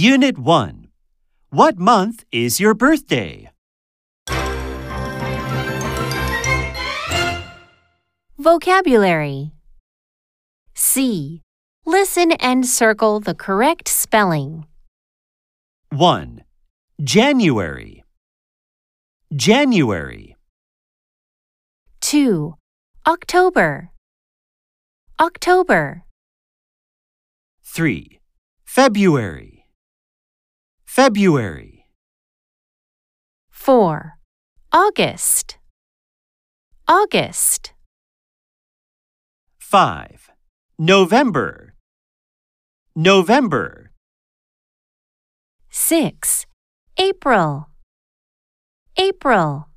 Unit 1. What month is your birthday? Vocabulary. C. Listen and circle the correct spelling. 1. January. January. 2. October. October. 3. February. February. 4. August. August. 5. November. November. 6. April. April.